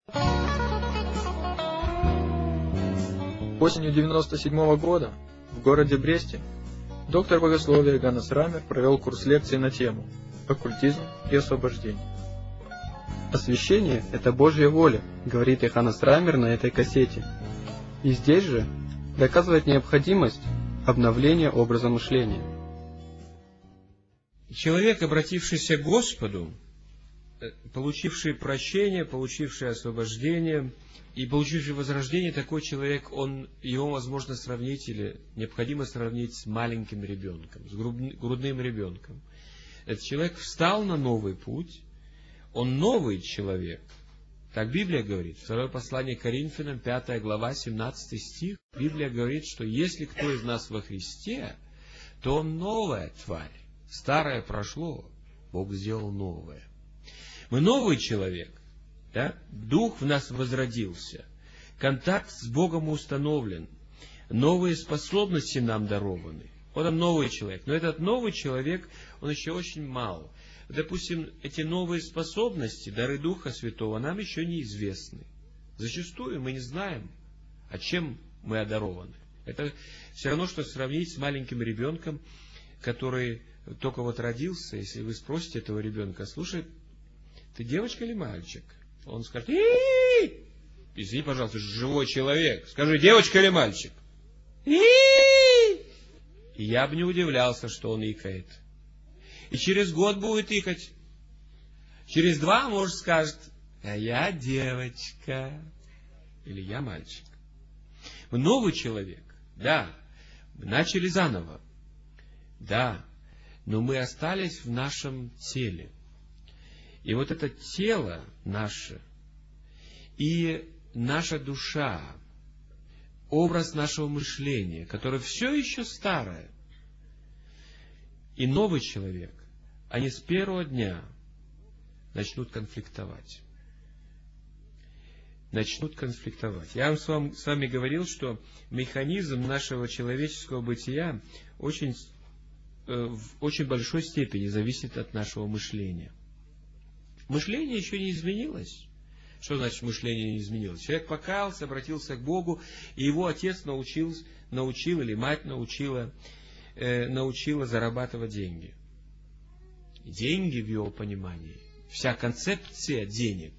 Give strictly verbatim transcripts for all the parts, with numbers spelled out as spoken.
Осенью девяносто седьмого года в городе Бресте доктор богословия Ганнес Рамер провел курс лекций на тему «Оккультизм и освобождение». Освящение – это Божья воля, говорит Ганнес Рамер на этой кассете. И здесь же доказывает необходимость обновления образа мышления. Человек, обратившийся к Господу, получивший прощение, получивший освобождение и получивший возрождение, такой человек, он, его возможно сравнить или необходимо сравнить с маленьким ребенком, с грудным ребенком. Этот человек встал на новый путь, он новый человек. Так Библия говорит, второе послание к Коринфянам, пятая глава, семнадцатый стих. Библия говорит, что если кто из нас во Христе, то он новая тварь. Старое прошло, Бог сделал новое. Мы новый человек, да? Дух в нас возродился, контакт с Богом установлен, новые способности нам дарованы. Вот он новый человек, но этот новый человек, он еще очень мал. Допустим, эти новые способности, дары Духа Святого, нам еще неизвестны. Зачастую мы не знаем, а чем мы одарованы. Это все равно, что сравнить с маленьким ребенком, который только вот родился. Если вы спросите этого ребенка: слушай, ты девочка или мальчик? Он скажет: и-и-и! Извини, пожалуйста, живой человек. Скажи, девочка или мальчик? И-и-и! И я бы не удивлялся, что он икает. И через год будет икать. Через два, может, скажет: а я девочка. Или я мальчик. Мы новый человек. Да. Мы начали заново. Да. Но мы остались в нашем теле. И вот это тело наше и наша душа, образ нашего мышления, которое все еще старое, и новый человек, они с первого дня начнут конфликтовать. Начнут конфликтовать. Я вам с вами, с вами говорил, что механизм нашего человеческого бытия очень, э, в очень большой степени зависит от нашего мышления. Мышление еще не изменилось. Что значит мышление не изменилось? Человек покаялся, обратился к Богу, и его отец научил, научил или мать научила, э, научила зарабатывать деньги. Деньги в его понимании, вся концепция денег,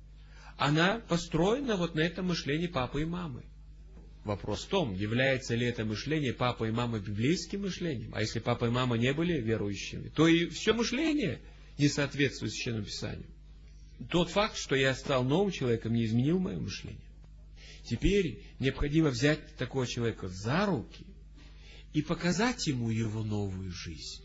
она построена вот на этом мышлении папы и мамы. Вопрос в том, является ли это мышление папы и мамы библейским мышлением. А если папа и мама не были верующими, то и все мышление не соответствует Священному Писанию. Тот факт, что я стал новым человеком, не изменил мое мышление. Теперь необходимо взять такого человека за руки и показать ему его новую жизнь.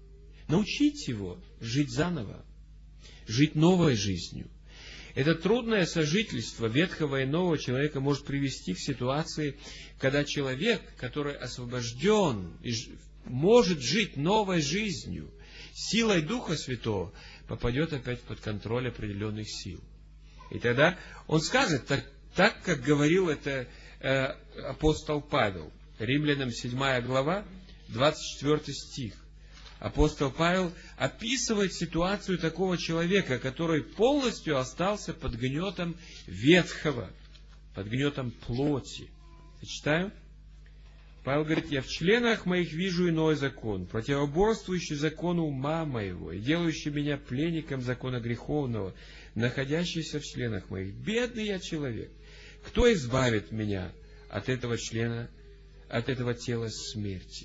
Научить его жить заново, жить новой жизнью. Это трудное сожительство ветхого и нового человека может привести к ситуации, когда человек, который освобожден и может жить новой жизнью, силой Духа Святого, попадет опять под контроль определенных сил. И тогда он скажет, так, так как говорил это э, апостол Павел, Римлянам седьмая глава, двадцать четвёртый стих. Апостол Павел описывает ситуацию такого человека, который полностью остался под гнетом ветхого, под гнетом плоти. Зачитаю. Павел говорит: «Я в членах моих вижу иной закон, противоборствующий закону ума моего и делающий меня пленником закона греховного, находящийся в членах моих. Бедный я человек! Кто избавит меня от этого члена, от этого тела смерти?»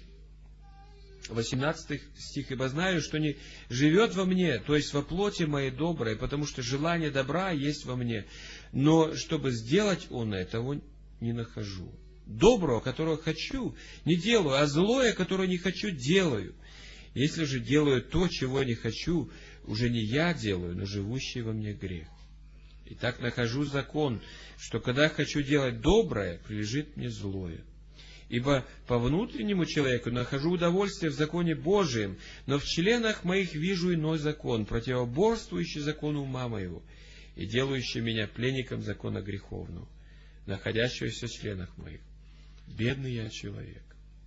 восемнадцатый стих. «Ибо знаю, что не живет во мне, то есть во плоти моей доброй, потому что желание добра есть во мне, но чтобы сделать он этого не нахожу. Доброго, которого хочу, не делаю, а злое, которое не хочу, делаю. Если же делаю то, чего не хочу, уже не я делаю, но живущий во мне грех. Итак, нахожу закон, что когда хочу делать доброе, прилежит мне злое. Ибо по внутреннему человеку нахожу удовольствие в законе Божием, но в членах моих вижу иной закон, противоборствующий закону ума моего, и делающий меня пленником закона греховного, находящегося в членах моих. Бедный я человек».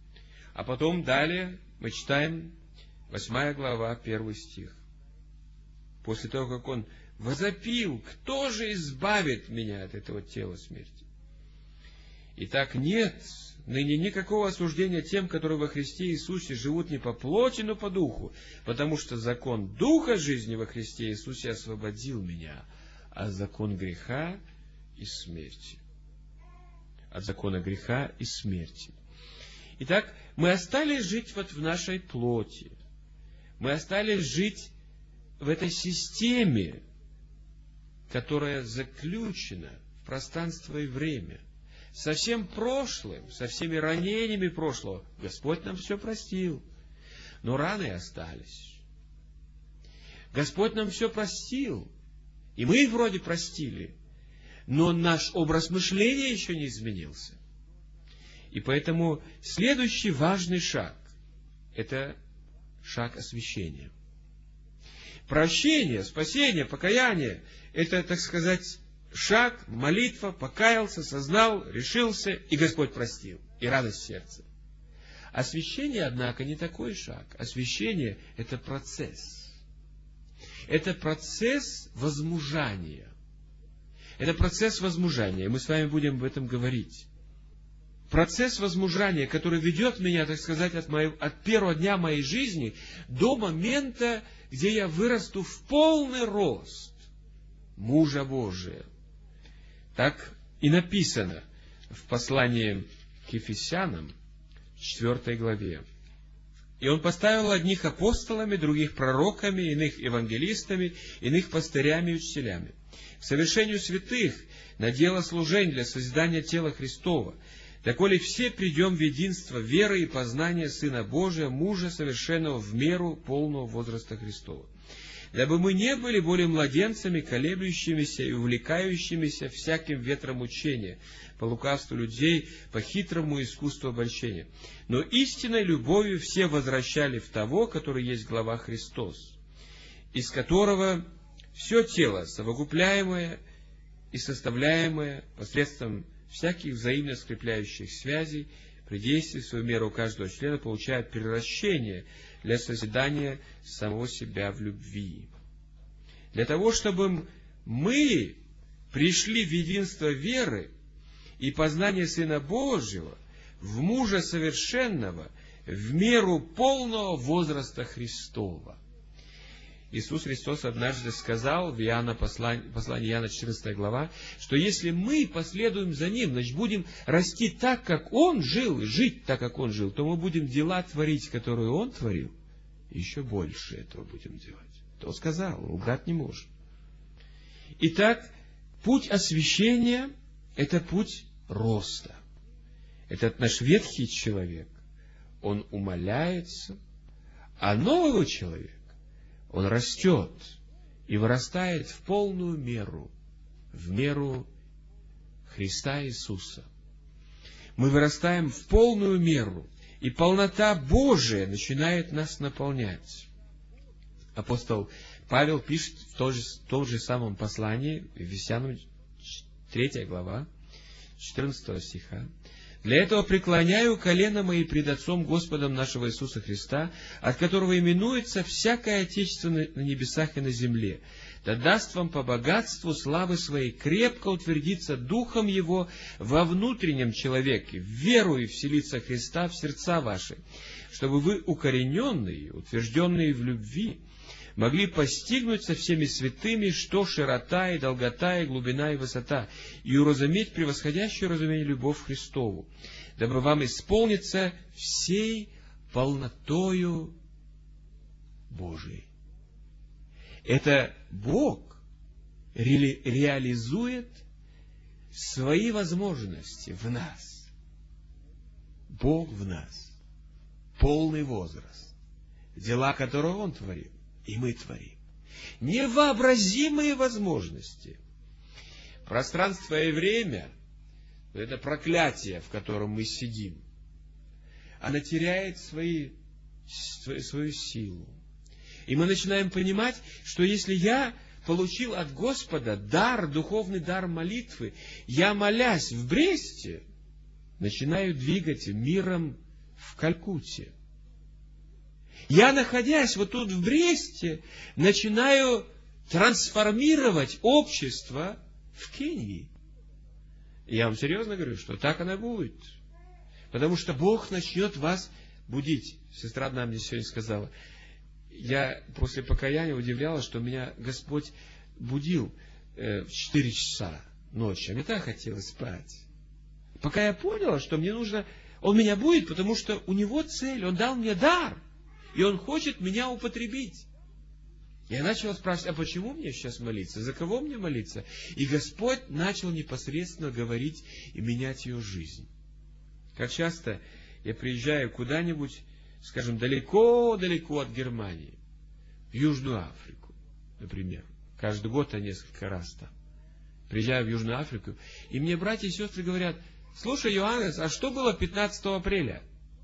А потом далее мы читаем восьмая глава, первый стих. После того, как он возопил: кто же избавит меня от этого тела смерти? Итак, нет ныне никакого осуждения тем, которые во Христе Иисусе живут не по плоти, но по духу, потому что закон Духа жизни во Христе Иисусе освободил меня от закона греха и смерти. От закона греха и смерти. Итак, мы остались жить вот в нашей плоти. Мы остались жить в этой системе, которая заключена в пространство и время. Со всем прошлым, со всеми ранениями прошлого. Господь нам все простил, но раны остались. Господь нам все простил, и мы их вроде простили, но наш образ мышления еще не изменился. И поэтому следующий важный шаг – это шаг освящения. Прощение, спасение, покаяние – это, так сказать, шаг, молитва, покаялся, сознал, решился, и Господь простил, и радость сердца. Освящение, однако, не такой шаг. Освящение – это процесс. Это процесс возмужания. Это процесс возмужания. Мы с вами будем об этом говорить. Процесс возмужания, который ведет меня, так сказать, от, моего, от первого дня моей жизни до момента, где я вырасту в полный рост мужа Божия. Так и написано в послании к Ефесянам, четвёртой главе. «И он поставил одних апостолами, других пророками, иных евангелистами, иных пастырями и учителями, к совершению святых, на дело служения для созидания тела Христова, доколе все придем в единство веры и познания Сына Божия, мужа совершенного в меру полного возраста Христова. Дабы мы не были более младенцами, колеблющимися и увлекающимися всяким ветром учения, по лукавству людей, по хитрому искусству обольщения, но истинной любовью все возвращали в того, который есть глава Христос, из которого все тело, совокупляемое и составляемое посредством всяких взаимно скрепляющих связей, при действии в свою меру каждого члена получает превращение для созидания самого себя в любви. Для того, чтобы мы пришли в единство веры и познание Сына Божьего, в мужа совершенного, в меру полного возраста Христова. Иисус Христос однажды сказал в Иоанна, послании, послании Иоанна, четырнадцатая глава, что если мы последуем за Ним, значит, будем расти так, как Он жил, и жить так, как Он жил, то мы будем дела творить, которые Он творил, и еще больше этого будем делать. То сказал, лгать не может. Итак, путь освящения – это путь роста. Этот наш ветхий человек, он умаляется, а нового человека он растет и вырастает в полную меру, в меру Христа Иисуса. Мы вырастаем в полную меру, и полнота Божия начинает нас наполнять. Апостол Павел пишет в том же, в том же самом послании, Ефесянам третья глава, четырнадцатого стиха. «Для этого преклоняю колено мои пред Отцом Господом нашего Иисуса Христа, от которого именуется всякое Отечество на небесах и на земле. Да даст вам по богатству славы своей крепко утвердиться Духом Его во внутреннем человеке, в веру и вселиться Христа в сердца ваши, чтобы вы, укорененные, утвержденные в любви, могли постигнуть со всеми святыми, что широта и долгота и глубина и высота, и уразуметь превосходящее разумение любовь Христову, дабы вам исполниться всей полнотою Божией». Это Бог ре- реализует свои возможности в нас. Бог в нас. Полный возраст. Дела, которые Он творил, и мы творим. Невообразимые возможности. Пространство и время – это проклятие, в котором мы сидим. Оно теряет свои, свою силу. И мы начинаем понимать, что если я получил от Господа дар, духовный дар молитвы, я, молясь в Бресте, начинаю двигать миром в Калькутте. Я, находясь вот тут в Бресте, начинаю трансформировать общество в Кении. Я вам серьезно говорю, что так оно будет. Потому что Бог начнет вас будить. Сестра одна мне сегодня сказала, я после покаяния удивлялась, что меня Господь будил э, в четыре часа ночи. А мне так хотелось спать. Пока я поняла, что мне нужно... Он меня будет, потому что у Него цель. Он дал мне дар. И Он хочет меня употребить. Я начала спрашивать, а почему мне сейчас молиться? За кого мне молиться? И Господь начал непосредственно говорить и менять ее жизнь. Как часто я приезжаю куда-нибудь, скажем, далеко-далеко от Германии, в Южную Африку, например. Каждый год, а несколько раз там. Приезжаю в Южную Африку, и мне братья и сестры говорят, слушай, Йоаннес, а что было пятнадцатого апреля?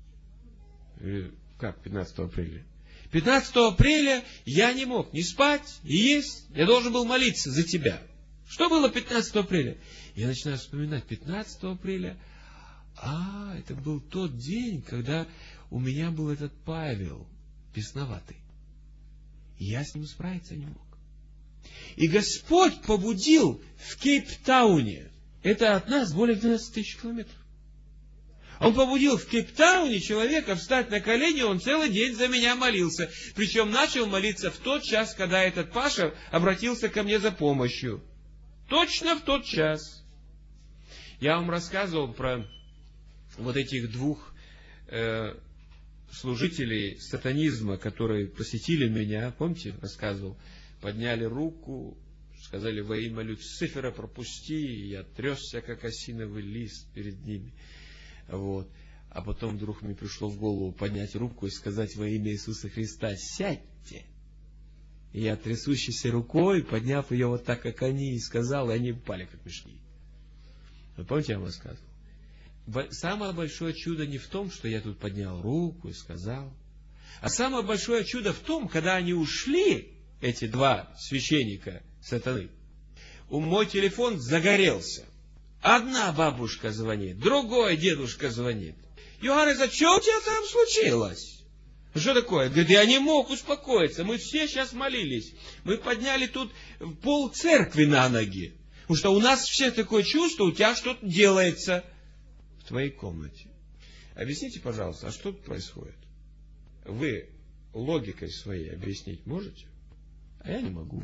Я говорю, как пятнадцатого апреля? пятнадцатого апреля я не мог ни спать, ни есть. Я должен был молиться за тебя. Что было пятнадцатого апреля? Я начинаю вспоминать. пятнадцатого апреля, а, это был тот день, когда у меня был этот Павел, бесноватый. И я с ним справиться не мог. И Господь побудил в Кейптауне. Это от нас более двенадцати тысяч километров. Он побудил в Кейптауне человека встать на колени, он целый день за меня молился. Причем начал молиться в тот час, когда этот Паша обратился ко мне за помощью. Точно в тот час. Я вам рассказывал про вот этих двух э, служителей сатанизма, которые посетили меня. Помните, рассказывал? Подняли руку, сказали, во имя Люцифера пропусти. И я тресся, как осиновый лист перед ними. Вот. А потом вдруг мне пришло в голову поднять руку и сказать во имя Иисуса Христа, сядьте. И я трясущейся рукой, подняв ее вот так, как они, и сказал, и они упали, как мешки. Вы помните, я вам рассказывал? Самое большое чудо не в том, что я тут поднял руку и сказал, а самое большое чудо в том, когда они ушли, эти два священника сатаны, мой телефон загорелся. Одна бабушка звонит, другой дедушка звонит. Йоаннес, а что у тебя там случилось? Что такое? Говорит, я не мог успокоиться. Мы все сейчас молились. Мы подняли тут пол церкви на ноги. Потому что у нас все такое чувство, у тебя что-то делается в твоей комнате. Объясните, пожалуйста, а что тут происходит? Вы логикой своей объяснить можете? А я не могу.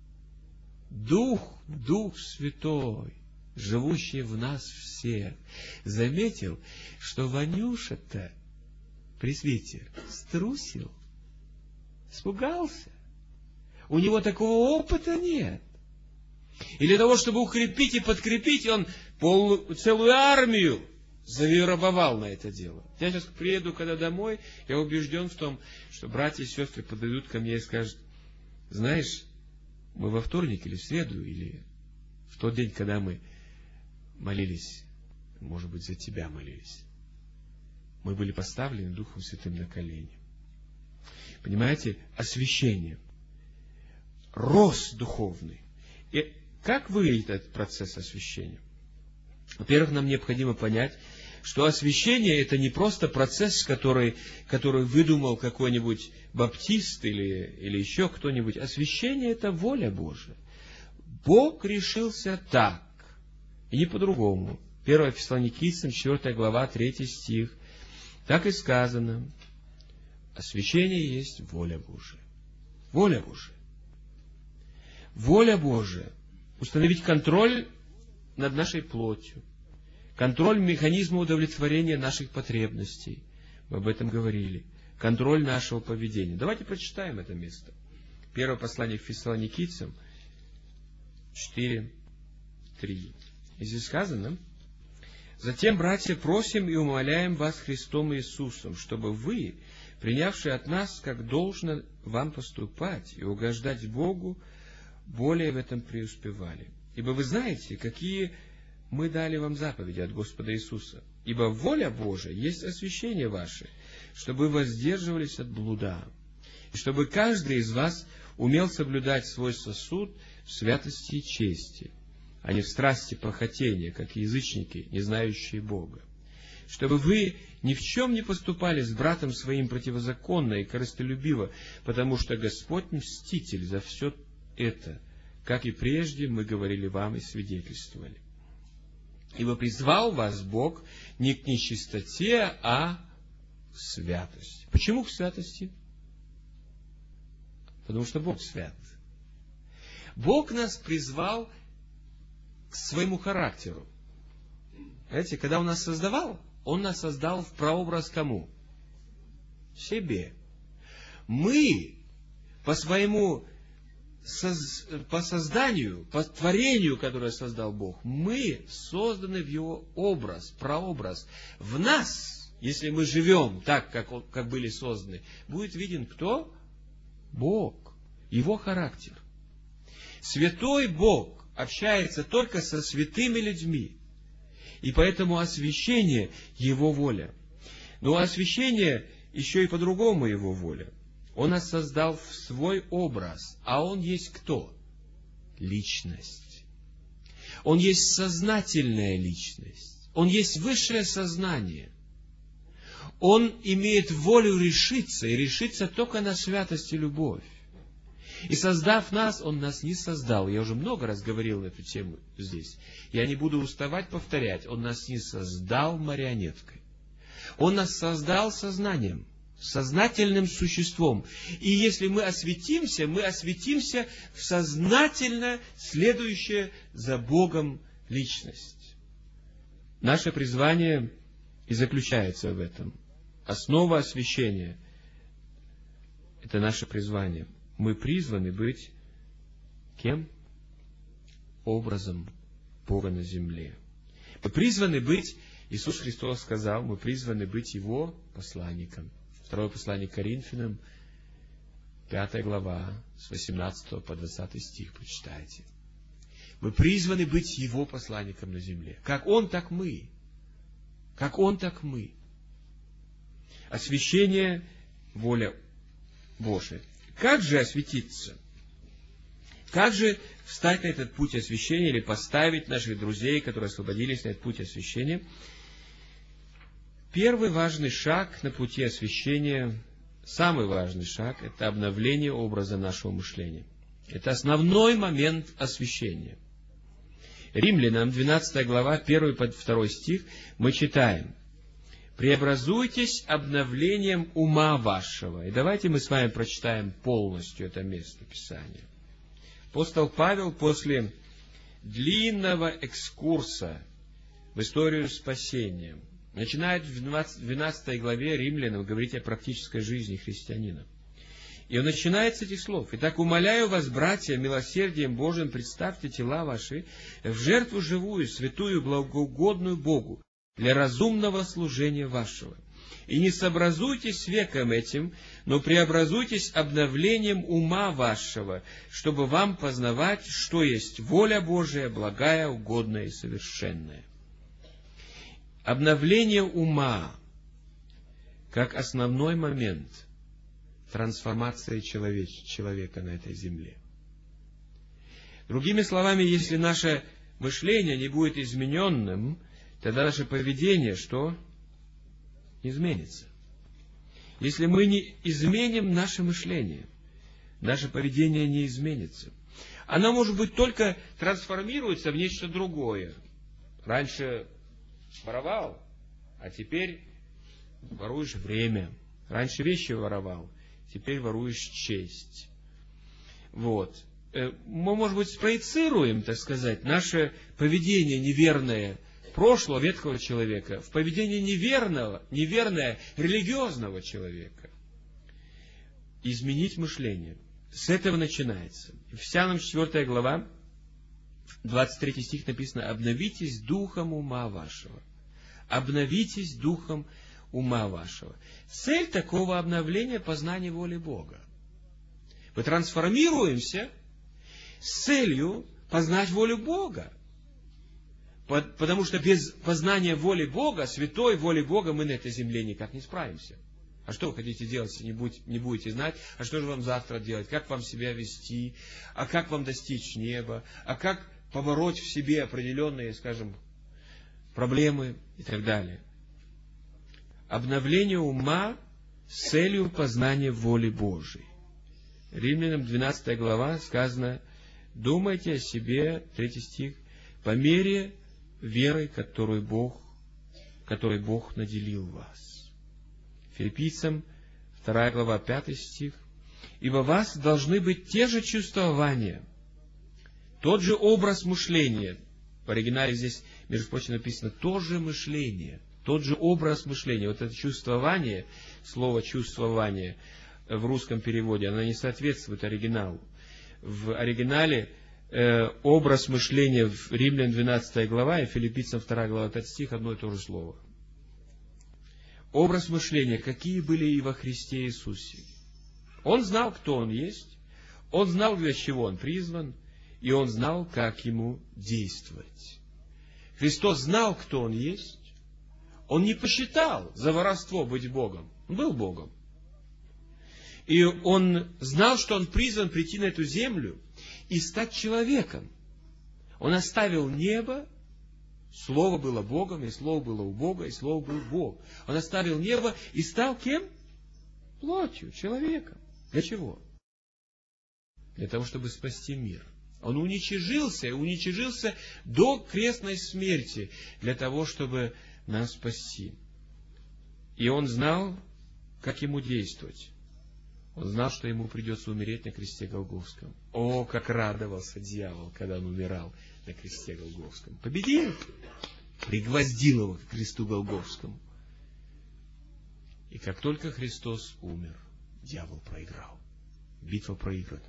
Дух, Дух Святой, живущий в нас всех, заметил, что Ванюша-то, пресвитер, струсил, испугался. У него такого опыта нет. И для того, чтобы укрепить и подкрепить, он полную, целую армию завербовал на это дело. Я сейчас приеду, когда домой, я убежден в том, что братья и сестры подойдут ко мне и скажут, знаешь, мы во вторник или в среду, или в тот день, когда мы молились, может быть, за тебя молились, мы были поставлены Духом Святым на колени. Понимаете, освящение, рост духовный. И как выглядит этот процесс освящения? Во-первых, нам необходимо понять, что освящение — это не просто процесс, который, который выдумал какой-нибудь баптист или, или еще кто-нибудь. Освящение — это воля Божия. Бог решился так, и не по-другому. первое Фессалоникийцам, четвёртая глава, третий стих. Так и сказано. Освящение есть воля Божия. Воля Божия. Воля Божия. Установить контроль над нашей плотью. Контроль механизма удовлетворения наших потребностей. Мы об этом говорили. Контроль нашего поведения. Давайте прочитаем это место. Первое послание к Фессалоникийцам, четыре, три. И здесь сказано: «Затем, братья, просим и умоляем вас Христом Иисусом, чтобы вы, принявшие от нас, как должно вам поступать и угождать Богу, более в этом преуспевали. Ибо вы знаете, какие мы дали вам заповеди от Господа Иисуса. Ибо воля Божия есть освящение ваше, чтобы вы воздерживались от блуда, и чтобы каждый из вас умел соблюдать свой сосуд в святости и чести, а не в страсти похотения, как язычники, не знающие Бога. Чтобы вы ни в чем не поступали с братом своим противозаконно и корыстолюбиво, потому что Господь мститель за все это, как и прежде мы говорили вам и свидетельствовали. Ибо призвал вас Бог не к нечистоте, а к святости. Почему к святости? Потому что Бог свят. Бог нас призвал к своему характеру. Знаете, когда Он нас создавал, Он нас создал в прообраз кому? Себе. Мы по своему по созданию, по творению, которое создал Бог, мы созданы в Его образ, прообраз. В нас, если мы живем так, как, как были созданы, будет виден кто? Бог, Его характер. Святой Бог общается только со святыми людьми. И поэтому освящение – Его воля. Но освящение еще и по-другому Его воля. Он нас создал в свой образ. А Он есть кто? Личность. Он есть сознательная личность. Он есть высшее сознание. Он имеет волю решиться, и решиться только на святость и любовь. И создав нас, Он нас не создал. Я уже много раз говорил на эту тему здесь. Я не буду уставать повторять. Он нас не создал марионеткой. Он нас создал сознанием, сознательным существом. И если мы осветимся, мы осветимся в сознательно следующее за Богом личность. Наше призвание и заключается в этом. Основа освящения – это наше призвание. Мы призваны быть кем? Образом Бога на земле. Мы призваны быть, Иисус Христос сказал, мы призваны быть Его посланником. Второе послание к Коринфянам, пятая глава, с восемнадцатого по двадцатый стих, прочитайте. Мы призваны быть Его посланником на земле. Как Он, так мы. Как Он, так мы. Освящение – воля Божия. Как же осветиться? Как же встать на этот путь освящения или поставить наших друзей, которые освободились на этот путь освящения? Первый важный шаг на пути освящения, самый важный шаг, это обновление образа нашего мышления. Это основной момент освящения. Римлянам, двенадцатая глава, первый по второй стих, мы читаем: «Преобразуйтесь обновлением ума вашего». И давайте мы с вами прочитаем полностью это место Писания. Апостол Павел после длинного экскурса в историю спасения начинает в двенадцатой главе Римлянам говорить о практической жизни христианина. И он начинает с этих слов: «Итак, умоляю вас, братья, милосердием Божиим, представьте тела ваши в жертву живую, святую, благоугодную Богу, для разумного служения вашего. И не сообразуйтесь с веком этим, но преобразуйтесь обновлением ума вашего, чтобы вам познавать, что есть воля Божия, благая, угодная и совершенная». Обновление ума как основной момент трансформации человека на этой земле. Другими словами, если наше мышление не будет измененным, тогда наше поведение что? Изменится. Если мы не изменим наше мышление, наше поведение не изменится. Оно, может быть, только трансформируется в нечто другое. Раньше воровал, а теперь воруешь время. Раньше вещи воровал, теперь воруешь честь. Вот. Мы, может быть, спроецируем, так сказать, наше поведение неверное прошлого ветхого человека в поведение неверного, неверное религиозного человека. Изменить мышление. С этого начинается. Ефесянам четвёртая глава, двадцать третий стих написано: «Обновитесь духом ума вашего». Обновитесь духом ума вашего. Цель такого обновления — познание воли Бога. Мы трансформируемся с целью познать волю Бога. Потому что без познания воли Бога, святой воли Бога, мы на этой земле никак не справимся. А что вы хотите делать, если не будете, не будете знать? А что же вам завтра делать? Как вам себя вести? А как вам достичь неба? А как побороть в себе определенные, скажем, проблемы и так далее? Обновление ума с целью познания воли Божией. Римлянам двенадцатая глава сказано: думайте о себе, третий стих, по мере веры, которой Бог, которой Бог наделил вас. Филиппийцам вторая глава, пятый стих. Ибо в вас должны быть те же чувствования, тот же образ мышления. В оригинале здесь, между прочим, написано то же мышление, тот же образ мышления. Вот это чувствование, слово чувствование в русском переводе, оно не соответствует оригиналу. В оригинале э, образ мышления в Римлян двенадцатая глава и Филиппийцам вторая глава, пятый стих, одно и то же слово. Образ мышления, какие были и во Христе Иисусе. Он знал, кто Он есть, Он знал, для чего Он призван, и Он знал, как Ему действовать. Христос знал, кто Он есть. Он не посчитал за воровство быть Богом. Он был Богом. И Он знал, что Он призван прийти на эту землю и стать человеком. Он оставил небо, Слово было Богом, и Слово было у Бога, и Слово был Бог. Он оставил небо и стал кем? Плотью, человеком. Для чего? Для того, чтобы спасти мир. Он уничижился, уничижился до крестной смерти, для того, чтобы нас спасти. И Он знал, как Ему действовать. Он знал, что Ему придется умереть на кресте Голгофском. О, как радовался дьявол, когда Он умирал на кресте Голгофском. Победил, пригвоздил Его к кресту Голгофскому. И как только Христос умер, дьявол проиграл. Битва проиграна.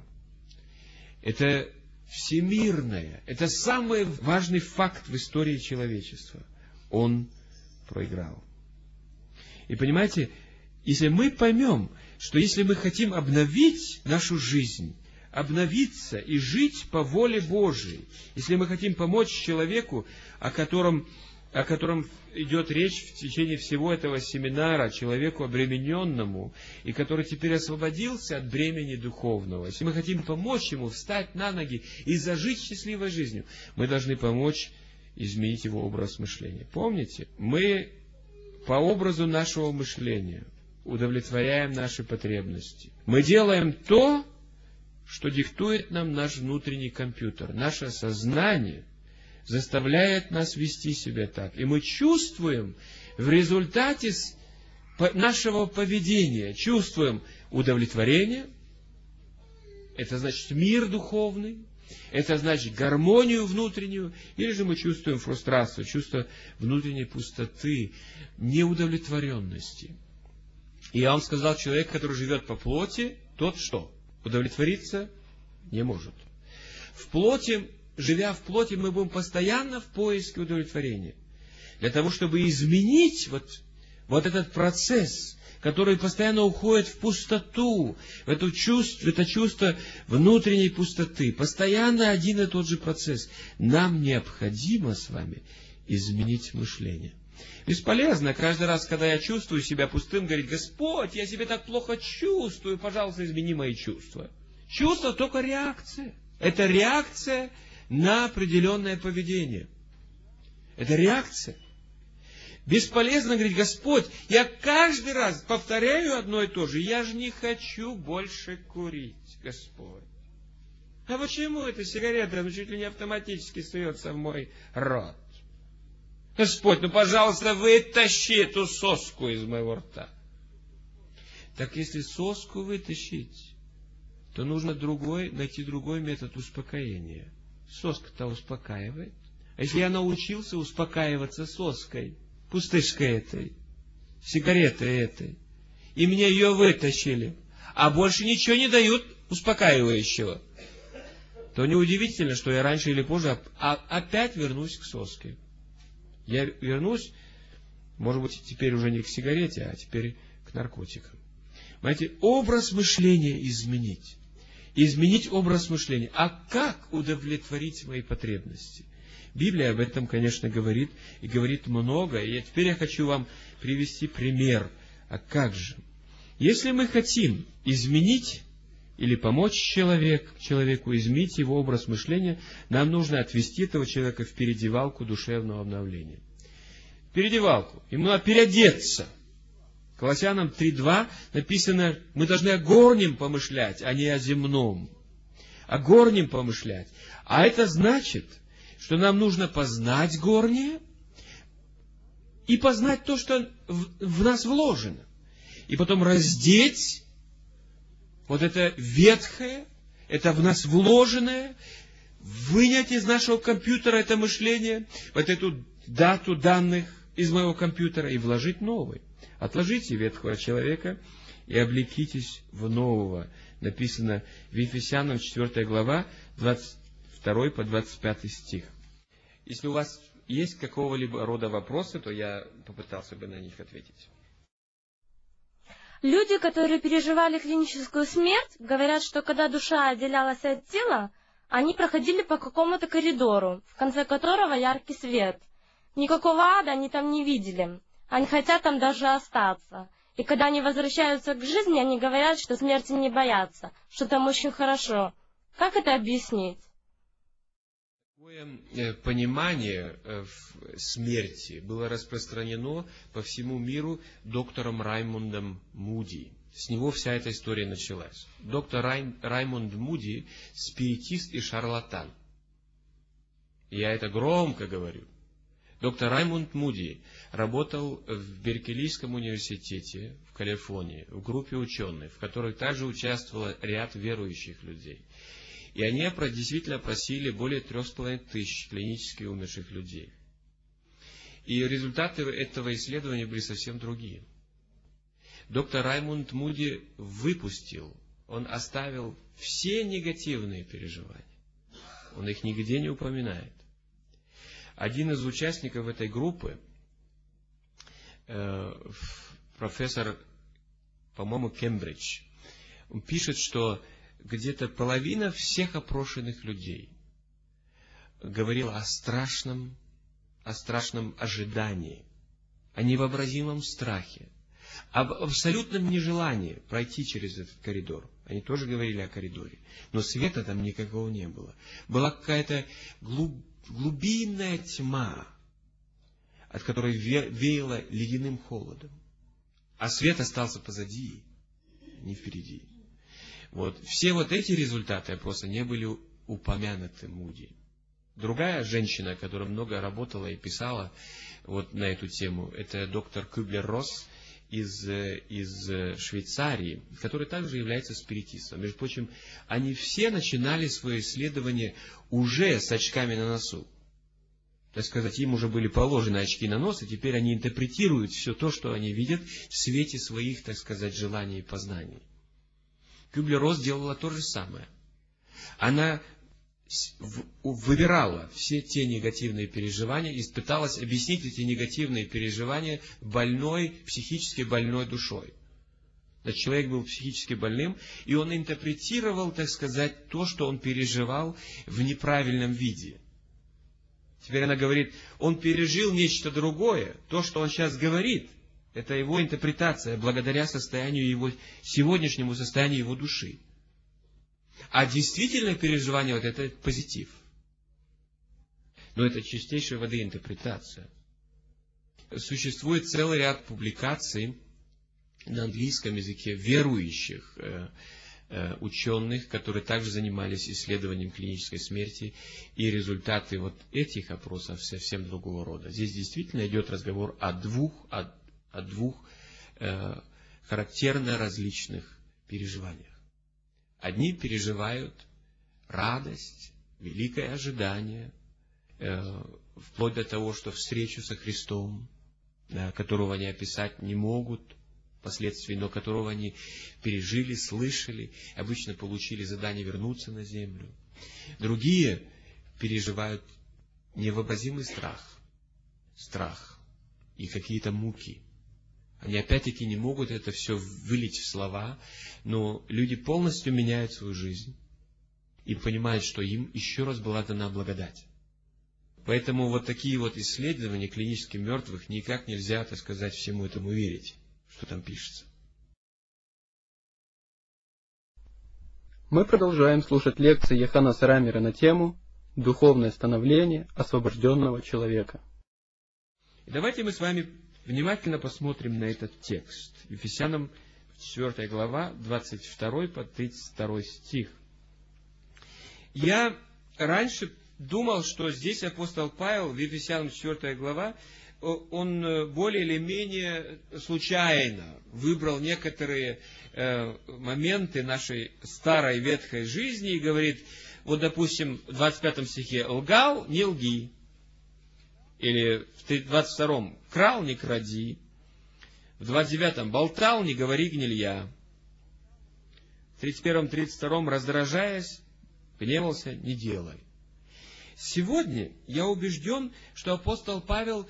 Это всемирное, это самый важный факт в истории человечества. Он проиграл. И понимаете, если мы поймем, что если мы хотим обновить нашу жизнь, обновиться и жить по воле Божией, если мы хотим помочь человеку, о котором, о котором идет речь в течение всего этого семинара, человеку обремененному, и который теперь освободился от бремени духовного, если мы хотим помочь ему встать на ноги и зажить счастливой жизнью, мы должны помочь изменить его образ мышления. Помните, мы по образу нашего мышления удовлетворяем наши потребности. Мы делаем то, что диктует нам наш внутренний компьютер. Наше сознание заставляет нас вести себя так. И мы чувствуем в результате нашего поведения, чувствуем удовлетворение, это значит мир духовный, это значит гармонию внутреннюю, или же мы чувствуем фрустрацию, чувство внутренней пустоты, неудовлетворенности. И я вам сказал, человек, который живет по плоти, тот что? Удовлетвориться не может. В плоти, живя в плоти, мы будем постоянно в поиске удовлетворения. Для того, чтобы изменить вот, вот этот процесс, который постоянно уходит в пустоту, в это чувство, в это чувство внутренней пустоты, постоянно один и тот же процесс, нам необходимо с вами изменить мышление. Бесполезно каждый раз, когда я чувствую себя пустым, говорить: Господь, я себя так плохо чувствую, пожалуйста, измени мои чувства. Чувство только реакция. Это реакция на определенное поведение. Это реакция. Бесполезно говорить: Господь, я каждый раз повторяю одно и то же, я же не хочу больше курить, Господь. А почему эта сигарета ну, чуть ли не автоматически суется в мой рот? Господь, ну, пожалуйста, вытащи эту соску из моего рта. Так если соску вытащить, то нужно другой, найти другой метод успокоения. Соска-то успокаивает. А если я научился успокаиваться соской, пустышкой этой, сигаретой этой, и мне ее вытащили, а больше ничего не дают успокаивающего, то неудивительно, что я раньше или позже опять вернусь к соске. Я вернусь, может быть, теперь уже не к сигарете, а теперь к наркотикам. Понимаете, образ мышления изменить. Изменить образ мышления. А как удовлетворить мои потребности? Библия об этом, конечно, говорит, и говорит много. И теперь я хочу вам привести пример. А как же? Если мы хотим изменить или помочь человек, человеку изменить его образ мышления, нам нужно отвести этого человека в переодевалку душевного обновления. Переодевалку. Ему надо переодеться. Колоссянам три два написано, мы должны о горнем помышлять, а не о земном. О горнем помышлять. А это значит, что нам нужно познать горнее и познать то, что в, в нас вложено. И потом раздеть вот это ветхое, это в нас вложенное, вынять из нашего компьютера это мышление, вот эту дату данных из моего компьютера и вложить новый. Отложите ветхого человека и облекитесь в нового. Написано в Ефесянам четвёртая глава, двадцать второй по двадцать пятый стих. Если у вас есть какого-либо рода вопросы, то я попытался бы на них ответить. Люди, которые переживали клиническую смерть, говорят, что когда душа отделялась от тела, они проходили по какому-то коридору, в конце которого яркий свет. Никакого ада они там не видели. Они хотят там даже остаться. И когда они возвращаются к жизни, они говорят, что смерти не боятся, что там очень хорошо. Как это объяснить? Такое понимание смерти было распространено по всему миру доктором Раймондом Муди. С него вся эта история началась. Доктор Рай... Раймонд Муди – спиритист и шарлатан. Я это громко говорю. Доктор Раймонд Муди работал в Беркелийском университете в Калифорнии, в группе ученых, в которой также участвовал ряд верующих людей. И они действительно опросили более трех с половиной тысяч клинически умерших людей. И результаты этого исследования были совсем другие. Доктор Раймонд Муди выпустил, он оставил все негативные переживания. Он их нигде не упоминает. Один из участников этой группы, э, профессор, по-моему, Кембридж, он пишет, что где-то половина всех опрошенных людей говорила о страшном, о страшном ожидании, о невообразимом страхе, об абсолютном нежелании пройти через этот коридор. Они тоже говорили о коридоре, но света там никакого не было. Была какая-то глуб, глубинная тьма, от которой веяло ледяным холодом, а свет остался позади, не впереди. Вот. Все вот эти результаты опроса не были упомянуты Муди. Другая женщина, которая много работала и писала вот на эту тему, это доктор Кюблер-Росс из, из Швейцарии, который также является спиритистом. Между прочим, они все начинали свое исследование уже с очками на носу. Так сказать, им уже были положены очки на нос, и теперь они интерпретируют все то, что они видят в свете своих, так сказать, желаний и познаний. Кюблер-Росс делала то же самое. Она выбирала все те негативные переживания и пыталась объяснить эти негативные переживания больной, психически больной душой. Значит, человек был психически больным, и он интерпретировал, так сказать, то, что он переживал в неправильном виде. Теперь она говорит, он пережил нечто другое, то, что он сейчас говорит, это его интерпретация, благодаря состоянию его, сегодняшнему состоянию его души. А действительное переживание, вот это позитив. Но это чистейшей воды интерпретация. Существует целый ряд публикаций на английском языке верующих э, э, ученых, которые также занимались исследованием клинической смерти, и результаты вот этих опросов совсем другого рода. Здесь действительно идет разговор о двух, о, о двух э, характерно различных переживаниях. Одни переживают радость, великое ожидание, э, вплоть до того, что встречу со Христом, да, которого они описать не могут впоследствии, но которого они пережили, слышали, обычно получили задание вернуться на землю. Другие переживают невообразимый страх, страх и какие-то муки. Они опять-таки не могут это все вылить в слова, но люди полностью меняют свою жизнь и понимают, что им еще раз была дана благодать. Поэтому вот такие вот исследования клинически мертвых никак нельзя, так сказать, всему этому верить, что там пишется. Мы продолжаем слушать лекции Йоханнеса Раммера на тему «Духовное становление освобожденного человека». И давайте мы с вами внимательно посмотрим на этот текст. Ефесянам четвёртая глава, двадцать второй по тридцать второй стих. Я раньше думал, что здесь апостол Павел, в Ефесянам четвёртая глава, он более или менее случайно выбрал некоторые э, моменты нашей старой ветхой жизни и говорит, вот, допустим, в двадцать пятом стихе «лгал, не лги», или в двадцать втором «крал, не кради», в двадцать девятом «болтал, не говори гнилья», в тридцать первом тридцать втором «раздражаясь, гневался, не делай». Сегодня я убежден, что апостол Павел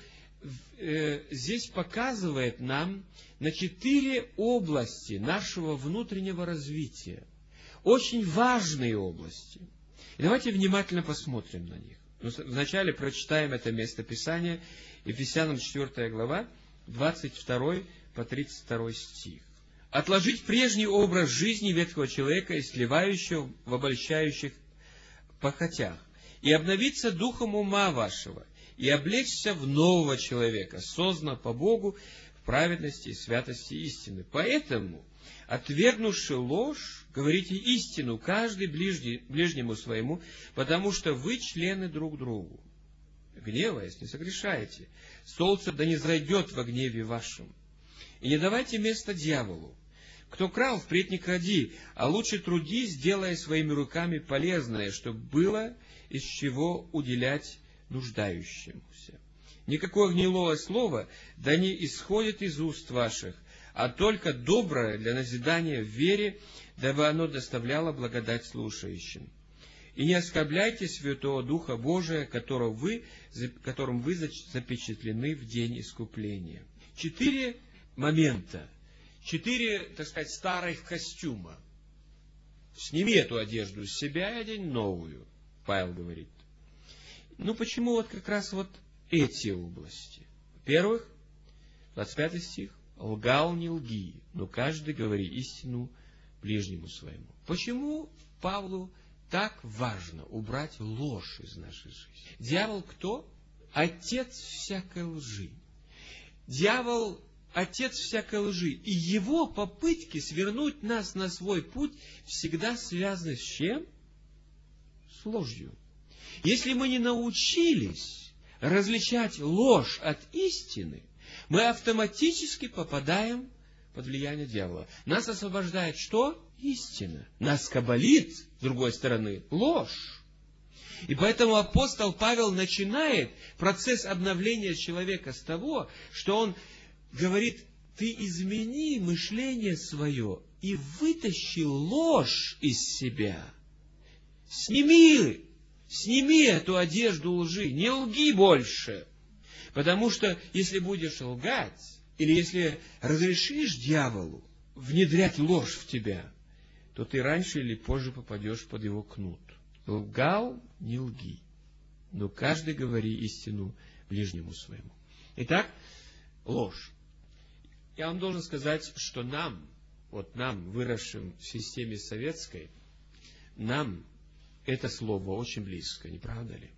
здесь показывает нам на четыре области нашего внутреннего развития. Очень важные области. И давайте внимательно посмотрим на них. Вначале прочитаем это местописание, Ефесянам четвёртая глава, двадцать второй по тридцать второй стих. «Отложить прежний образ жизни ветхого человека, истлевающего в обольщающих похотях, и обновиться духом ума вашего, и облечься в нового человека, созданного по Богу в праведности и святости истины. Поэтому, отвергнувши ложь, говорите истину каждый ближний, ближнему своему, потому что вы члены друг другу. Гневаясь, не согрешайте. Солнце да не зайдет во гневе вашем. И не давайте место дьяволу. Кто крал, впредь не кради, а лучше трудись, делая своими руками полезное, чтобы было из чего уделять нуждающемуся. Никакое гнилое слово да не исходит из уст ваших, а только доброе для назидания в вере, дабы оно доставляло благодать слушающим. И не оскорбляйте Святого Духа Божия, которого вы, которым вы запечатлены в день искупления. Четыре момента, четыре, так сказать, старых костюма. Сними эту одежду с себя и одень новую, Павел говорит. Ну, почему вот как раз вот эти области? Во-первых, двадцать пятый стих. «Лгал, не лги, но каждый говори истину ближнему своему». Почему Павлу так важно убрать ложь из нашей жизни? Дьявол кто? Отец всякой лжи. Дьявол отец всякой лжи. И его попытки свернуть нас на свой путь всегда связаны с чем? С ложью. Если мы не научились различать ложь от истины, мы автоматически попадаем под влияние дьявола. Нас освобождает что? Истина. Нас кабалит, с другой стороны, ложь. И поэтому апостол Павел начинает процесс обновления человека с того, что он говорит, ты измени мышление свое и вытащи ложь из себя. Сними Сними эту одежду лжи, не лги больше. Потому что, если будешь лгать, или если разрешишь дьяволу внедрять ложь в тебя, то ты раньше или позже попадешь под его кнут. Лгал, не лги, но каждый говори истину ближнему своему. Итак, ложь. Я вам должен сказать, что нам, вот нам, выросшим в системе советской, нам это слово очень близко, не правда ли?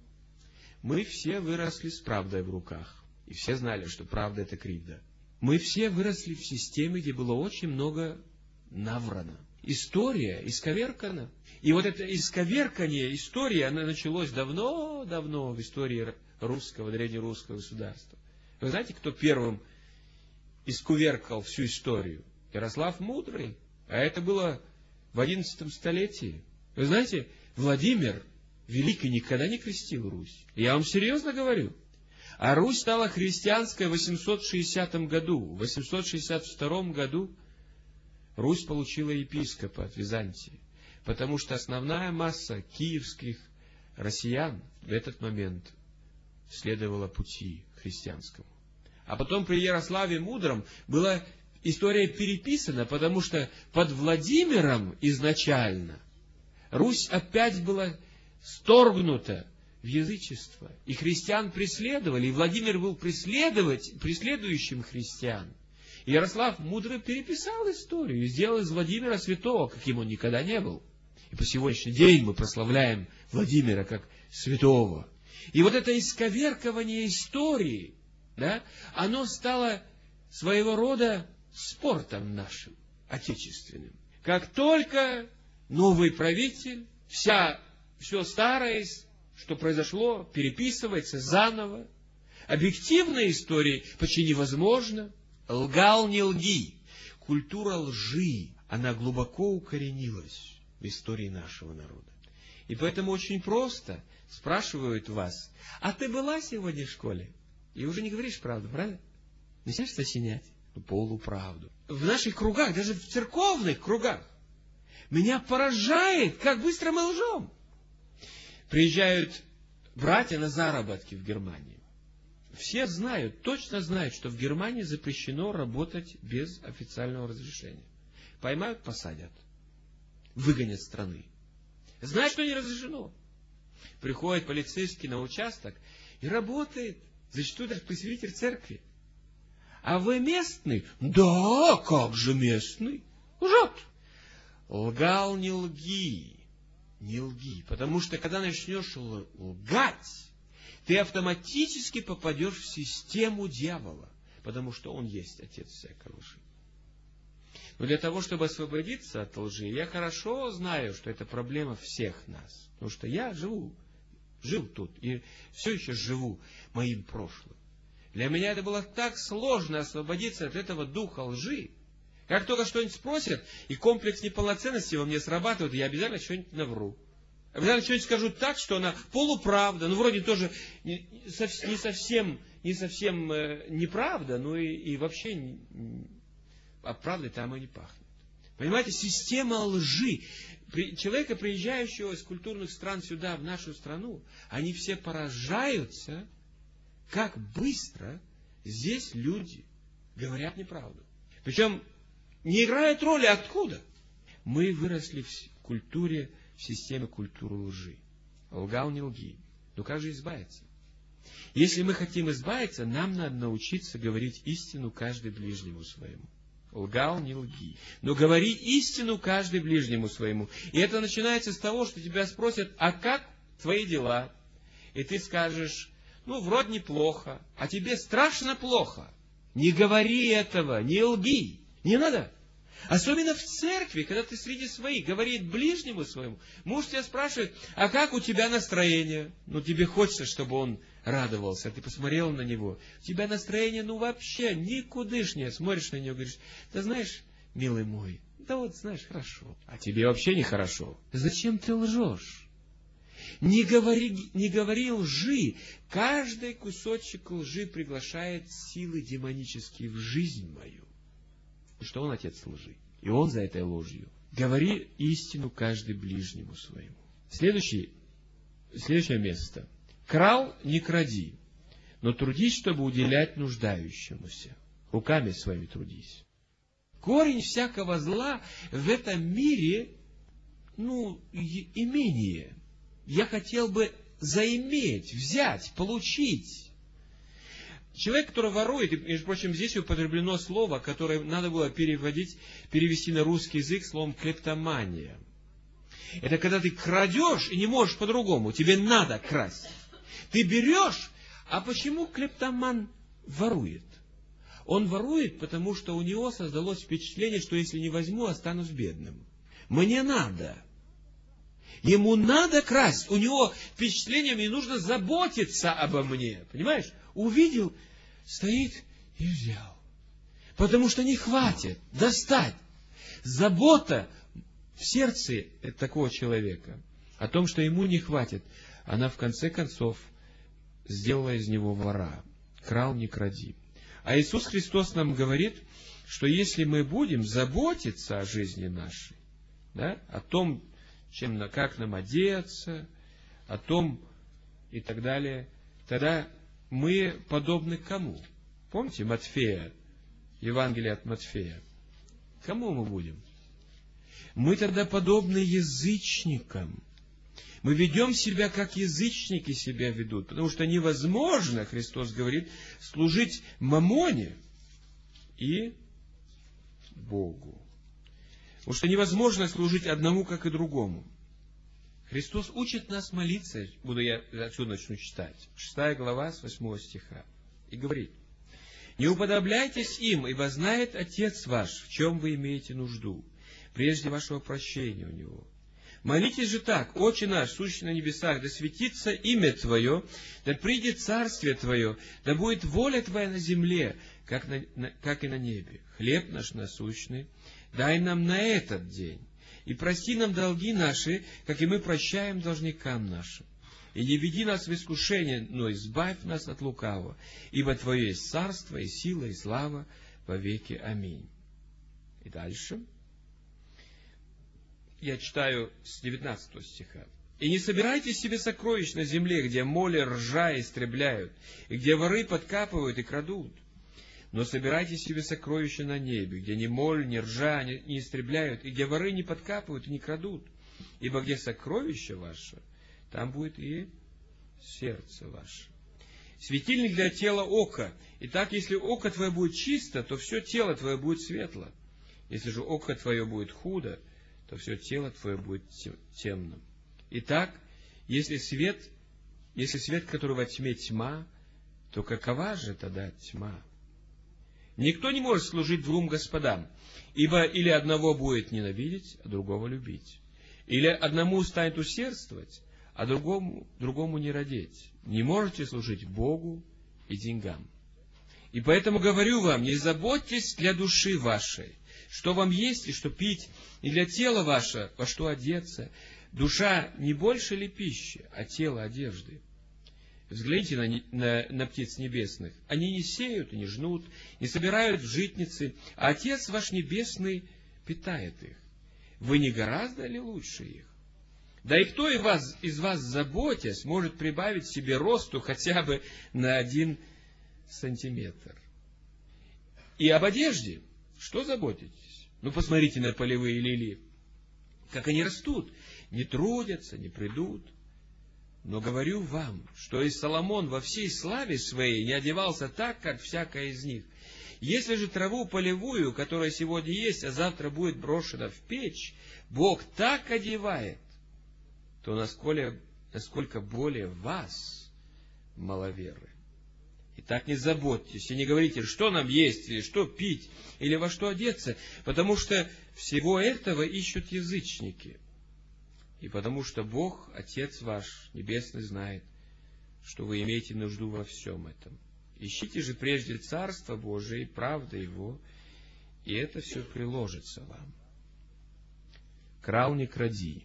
Мы все выросли с правдой в руках. И все знали, что правда — это кривда. Мы все выросли в системе, где было очень много наврано. История исковеркана. И вот это исковеркание истории, оно началось давно-давно в истории русского, древнерусского государства. Вы знаете, кто первым исковеркал всю историю? Ярослав Мудрый. А это было в одиннадцатом столетии. Вы знаете, Владимир Великий никогда не крестил Русь. Я вам серьезно говорю. А Русь стала христианской в восемьсот шестидесятом году. В восемьсот шестьдесят втором году Русь получила епископа от Византии. Потому что основная масса киевских россиян в этот момент следовала пути христианскому. А потом при Ярославе Мудром была история переписана, потому что под Владимиром изначально Русь опять была сторгнута в язычество. И христиан преследовали, и Владимир был преследовать, преследующим христиан. И Ярослав Мудрый переписал историю и сделал из Владимира святого, каким он никогда не был. И по сегодняшний день мы прославляем Владимира как святого. И вот это исковеркование истории, да, оно стало своего рода спортом нашим, отечественным. Как только новый правитель, вся, все старое, что произошло, переписывается заново. Объективной истории почти невозможно. Лгал, не лги. Культура лжи, она глубоко укоренилась в истории нашего народа. И поэтому очень просто спрашивают вас: а ты была сегодня в школе? И уже не говоришь правду, правда? Начинаешь сочинять полуправду. В наших кругах, даже в церковных кругах, меня поражает, как быстро мы лжем. Приезжают братья на заработки в Германию. Все знают, точно знают, что в Германии запрещено работать без официального разрешения. Поймают, посадят. Выгонят с страны. Знают, что не разрешено. Приходит полицейский на участок и работает. Зачастую даже пресвитер церкви. А вы местный? Да, как же местный? Лжет. Лгал, не лги. Не лги. Потому что, когда начнешь лгать, ты автоматически попадешь в систему дьявола. Потому что он есть отец всякой лжи. Но для того, чтобы освободиться от лжи, я хорошо знаю, что это проблема всех нас. Потому что я живу, жил тут и все еще живу моим прошлым. Для меня это было так сложно освободиться от этого духа лжи. Как только что-нибудь спросят, и комплекс неполноценности во мне срабатывает, я обязательно что-нибудь навру. Обязательно что-нибудь скажу так, что она полуправда, ну вроде тоже не, не совсем, не совсем э, неправда, но и, и вообще не, а правдой там и не пахнет. Понимаете, система лжи. При, человека, приезжающего из культурных стран сюда, в нашу страну, они все поражаются, как быстро здесь люди говорят неправду. Причем не играет роли откуда. Мы выросли в культуре, в системе культуры лжи. Лгал, не лги. Но как же избавиться? Если мы хотим избавиться, нам надо научиться говорить истину каждый ближнему своему. Лгал, не лги. Но говори истину каждый ближнему своему. И это начинается с того, что тебя спросят: а как твои дела? И ты скажешь: ну, вроде неплохо, а тебе страшно плохо. Не говори этого, не лги. Не надо. Особенно в церкви, когда ты среди своих, говорит ближнему своему. Муж тебя спрашивает: а как у тебя настроение? Ну, тебе хочется, чтобы он радовался. Ты посмотрел на него. У тебя настроение, ну, вообще никудышнее. Смотришь на него, говоришь: ты знаешь, милый мой, да вот, знаешь, хорошо. А тебе вообще нехорошо. Зачем ты лжешь? Не говори, не говори лжи. Каждый кусочек лжи приглашает силы демонические в жизнь мою. Что он отец лжи. И он за этой ложью. Говори истину каждый ближнему своему. Следующий, следующее место. Крал, не кради, но трудись, чтобы уделять нуждающемуся. Руками своими трудись. Корень всякого зла в этом мире, ну, имение. Я хотел бы заиметь, взять, получить. Человек, который ворует, и, между прочим, здесь употреблено слово, которое надо было переводить, перевести на русский язык словом клептомания. Это когда ты крадешь и не можешь по-другому, тебе надо красть. Ты берешь, а почему клептоман ворует? Он ворует, потому что у него создалось впечатление, что если не возьму, останусь бедным. Мне надо. Ему надо красть. У него впечатление, мне нужно заботиться обо мне. Понимаешь? Увидел, стоит и взял. Потому что не хватит достать. Забота в сердце такого человека о том, что ему не хватит, она в конце концов сделала из него вора. Крал, не кради. А Иисус Христос нам говорит, что если мы будем заботиться о жизни нашей, да, о том, чем, как нам одеться, о том и так далее, тогда мы подобны кому? Помните Матфея, Евангелие от Матфея? Кому мы будем? Мы тогда подобны язычникам. Мы ведем себя, как язычники себя ведут, потому что невозможно, Христос говорит, служить мамоне и Богу. Потому что невозможно служить одному, как и другому. Христос учит нас молиться, буду я отсюда начну читать, шестая глава с восьмого стиха, и говорит: «Не уподобляйтесь им, ибо знает Отец ваш, в чем вы имеете нужду, прежде вашего прощения у Него. Молитесь же так: Отче наш, сущий на небесах, да светится имя Твое, да придет царствие Твое, да будет воля Твоя на земле, как, на, на, как и на небе. Хлеб наш насущный дай нам на этот день, и прости нам долги наши, как и мы прощаем должникам нашим. И не веди нас в искушение, но избавь нас от лукавого, ибо Твое есть царство, и сила, и слава во веки. Аминь. И дальше я читаю с девятнадцатого стиха. «И не собирайте себе сокровищ на земле, где моли ржа истребляют, и где воры подкапывают и крадут. Но собирайте себе сокровища на небе, где ни моль, ни ржа не, не истребляют, и где воры не подкапывают и не крадут. Ибо где сокровище ваше, там будет и сердце ваше. Светильник для тела ока. Итак, если око твое будет чисто, то все тело твое будет светло. Если же око твое будет худо, то все тело твое будет темным. Итак, если свет, если свет, который во тьме, тьма, то какова же тогда тьма? Никто не может служить двум господам, ибо или одного будет ненавидеть, а другого любить, или одному станет усердствовать, а другому, другому не родить. Не можете служить Богу и деньгам. И поэтому говорю вам, не заботьтесь для души вашей, что вам есть и что пить, и для тела вашего, во что одеться. Душа не больше ли пищи, а тело одежды? Взгляните на, на, на птиц небесных. Они не сеют и не жнут, не собирают в житницы, а Отец ваш Небесный питает их. Вы не гораздо ли лучше их? Да и кто из вас, из вас, заботясь, может прибавить себе росту хотя бы на один сантиметр? И об одежде что заботитесь? Ну, посмотрите на полевые лилии, как они растут, не трудятся, не придут. Но говорю вам, что и Соломон во всей славе своей не одевался так, как всякая из них. Если же траву полевую, которая сегодня есть, а завтра будет брошена в печь, Бог так одевает, то насколько, насколько более вас, маловеры. Итак, не заботьтесь и не говорите, что нам есть, или что пить, или во что одеться, потому что всего этого ищут язычники. И потому что Бог, Отец ваш Небесный, знает, что вы имеете нужду во всем этом. Ищите же прежде Царство Божие и правда Его, и это все приложится вам. Крал не кради.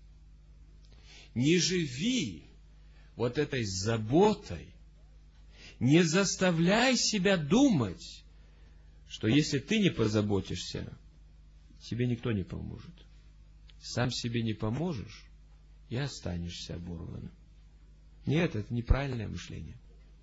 Не живи вот этой заботой, не заставляй себя думать, что если ты не позаботишься, тебе никто не поможет. Сам себе не поможешь, и останешься оборванным. Нет, это неправильное мышление.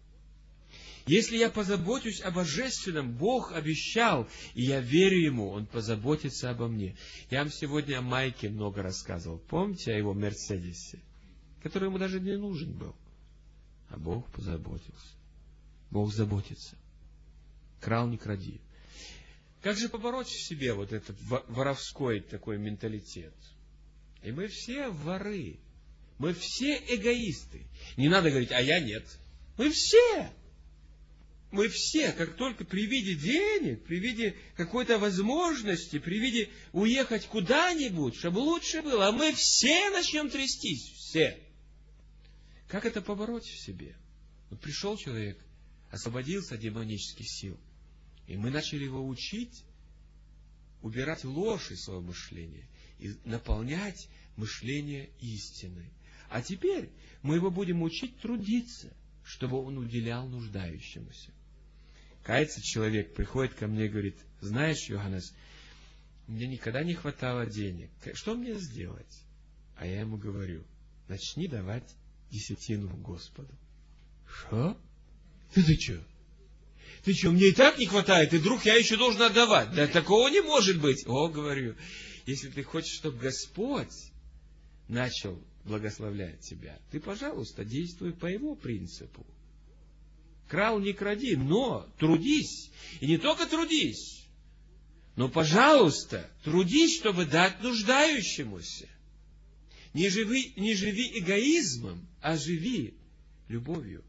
Если я позабочусь о божественном, Бог обещал, и я верю Ему, Он позаботится обо мне. Я вам сегодня о Майке много рассказывал. Помните о его Мерседесе, который ему даже не нужен был? А Бог позаботился. Бог заботится. Крал не кради. Как же побороть в себе вот этот воровской такой менталитет? И мы все воры. Мы все эгоисты. Не надо говорить, а я нет. Мы все. Мы все, как только при виде денег, при виде какой-то возможности, при виде уехать куда-нибудь, чтобы лучше было, а мы все начнем трястись. Все. Как это побороть в себе? Вот пришел человек, освободился от демонических сил. И мы начали его учить убирать ложь из своего мышления и наполнять мышление истиной. А теперь мы его будем учить трудиться, чтобы он уделял нуждающемуся. Кается человек, приходит ко мне и говорит, знаешь, Йоханнес, мне никогда не хватало денег. Что мне сделать? А я ему говорю, начни давать десятину Господу. Что? Ты ты что? Ты что, мне и так не хватает, и вдруг я еще должен отдавать? Да такого не может быть. О, говорю, если ты хочешь, чтобы Господь начал благословлять тебя, ты, пожалуйста, действуй по Его принципу. Крал не кради, но трудись. И не только трудись, но, пожалуйста, трудись, чтобы дать нуждающемуся. Не живи, не живи эгоизмом, а живи любовью.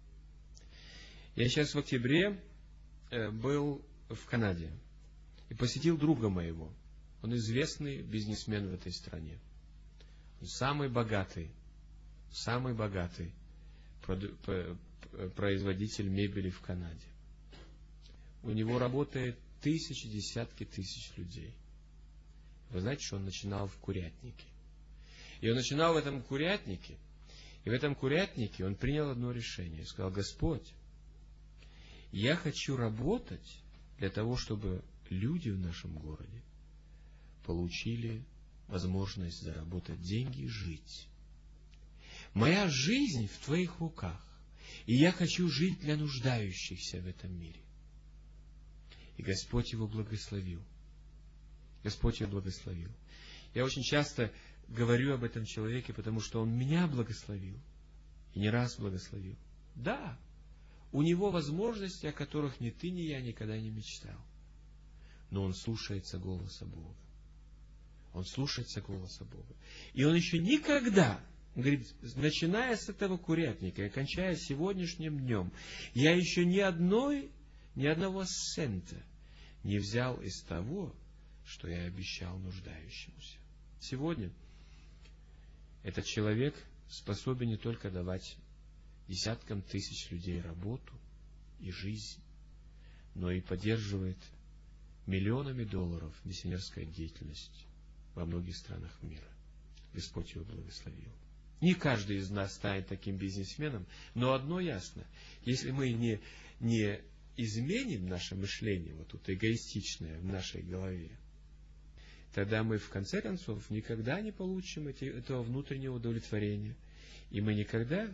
Я сейчас в октябре был в Канаде и посетил друга моего. Он известный бизнесмен в этой стране. самый богатый, самый богатый производитель мебели в Канаде. У него работает тысячи, десятки тысяч людей. Вы знаете, что он начинал в курятнике. И он начинал в этом курятнике, и в этом курятнике он принял одно решение. И сказал: Господь, я хочу работать для того, чтобы люди в нашем городе получили возможность заработать деньги и жить. Моя жизнь в Твоих руках, и я хочу жить для нуждающихся в этом мире. И Господь его благословил. Господь его благословил. Я очень часто говорю об этом человеке, потому что он меня благословил. И не раз благословил. Да, у него возможности, о которых ни ты, ни я никогда не мечтал. Но он слушается голоса Бога. Он слушается голоса Бога. И он еще никогда, он говорит, начиная с этого курятника и кончая сегодняшним днем, я еще ни одной, ни одного цента не взял из того, что я обещал нуждающемуся. Сегодня этот человек способен не только давать десяткам тысяч людей работу и жизнь, но и поддерживает миллионами долларов миссионерская деятельность во многих странах мира. Господь его благословил. Не каждый из нас станет таким бизнесменом, но одно ясно: если мы не, не изменим наше мышление, вот тут эгоистичное в нашей голове, тогда мы в конце концов никогда не получим эти, этого внутреннего удовлетворения, и мы никогда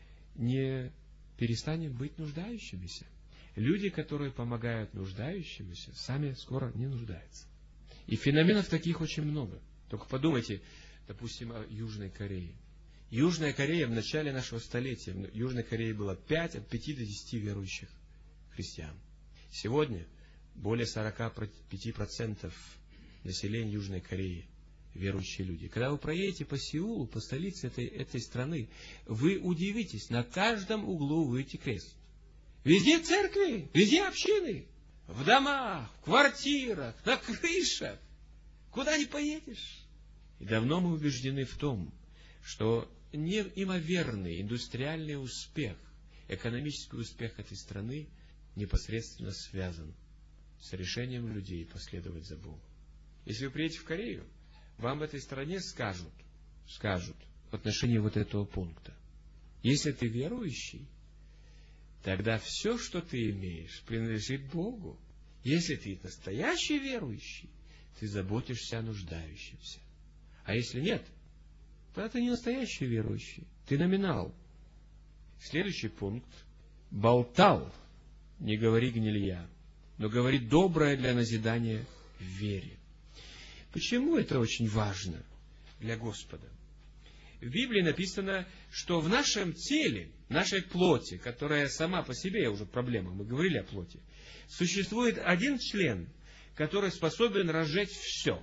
не перестанем быть нуждающимися. Люди, которые помогают нуждающимся, сами скоро не нуждаются. И феноменов таких очень много. Только подумайте, допустим, о Южной Корее. Южная Корея в начале нашего столетия, в Южной Корее было пять, от пяти до десяти верующих христиан. Сегодня более сорока пяти процентов населения Южной Кореи верующие люди. Когда вы проедете по Сеулу, по столице этой, этой страны, вы удивитесь, на каждом углу увидите крест. Везде церкви, везде общины, в домах, в квартирах, на крышах. Куда не поедешь? И давно мы убеждены в том, что неимоверный индустриальный успех, экономический успех этой страны непосредственно связан с решением людей последовать за Богом. Если вы приедете в Корею, вам в этой стране скажут, скажут в отношении вот этого пункта: если ты верующий, тогда все, что ты имеешь, принадлежит Богу. Если ты настоящий верующий, ты заботишься о нуждающемся. А если нет, то ты не настоящий верующий, ты номинал. Следующий пункт: болтал, не говори гнилья, но говори доброе для назидания в вере. Почему это очень важно для Господа? В Библии написано, что в нашем теле, нашей плоти, которая сама по себе уже проблема, мы говорили о плоти, существует один член, который способен разжечь все.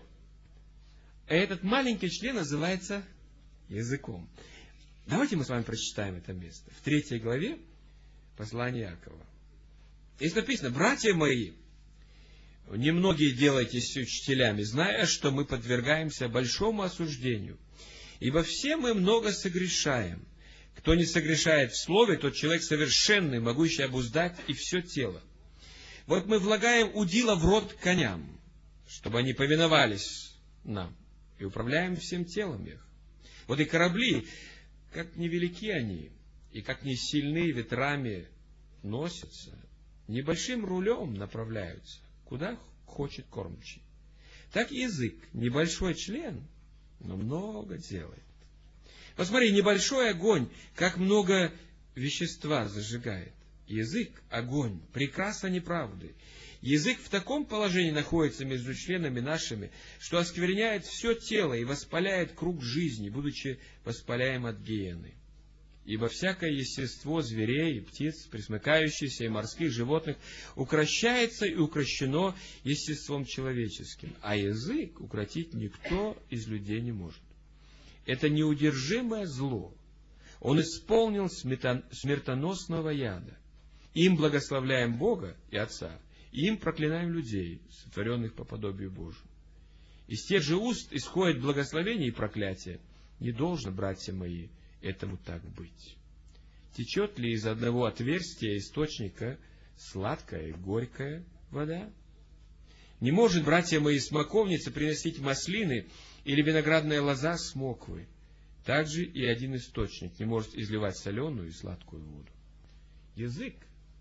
И этот маленький член называется языком. Давайте мы с вами прочитаем это место. В третьей главе послания Иакова. Здесь написано: братья мои, немногие делайтесь учителями, зная, что мы подвергаемся большому осуждению. Ибо все мы много согрешаем. Кто не согрешает в слове, тот человек совершенный, могущий обуздать и все тело. Вот мы влагаем удила в рот коням, чтобы они повиновались нам, и управляем всем телом их. Вот и корабли, как невелики они, и как не сильны ветрами носятся, небольшим рулем направляются, куда хочет кормчий. Так язык, небольшой член, но много делает. Посмотри, небольшой огонь, как много вещества зажигает. Язык — огонь, прекраса неправды. Язык в таком положении находится между членами нашими, что оскверняет все тело и воспаляет круг жизни, будучи воспаляем от гиены. Ибо всякое естество зверей и птиц, пресмыкающихся и морских животных, укрощается и укрощено естеством человеческим, а язык укротить никто из людей не может. Это неудержимое зло. Он исполнил смертоносного яда. Им благословляем Бога и Отца, и им проклинаем людей, сотворенных по подобию Божию. Из тех же уст исходит благословение и проклятие. Не должно, братья мои, этому так быть. Течет ли из одного отверстия источника сладкая и горькая вода? Не может, братья мои, смоковница приносить маслины или виноградная лоза смоквы. Также и один источник не может изливать соленую и сладкую воду. Язык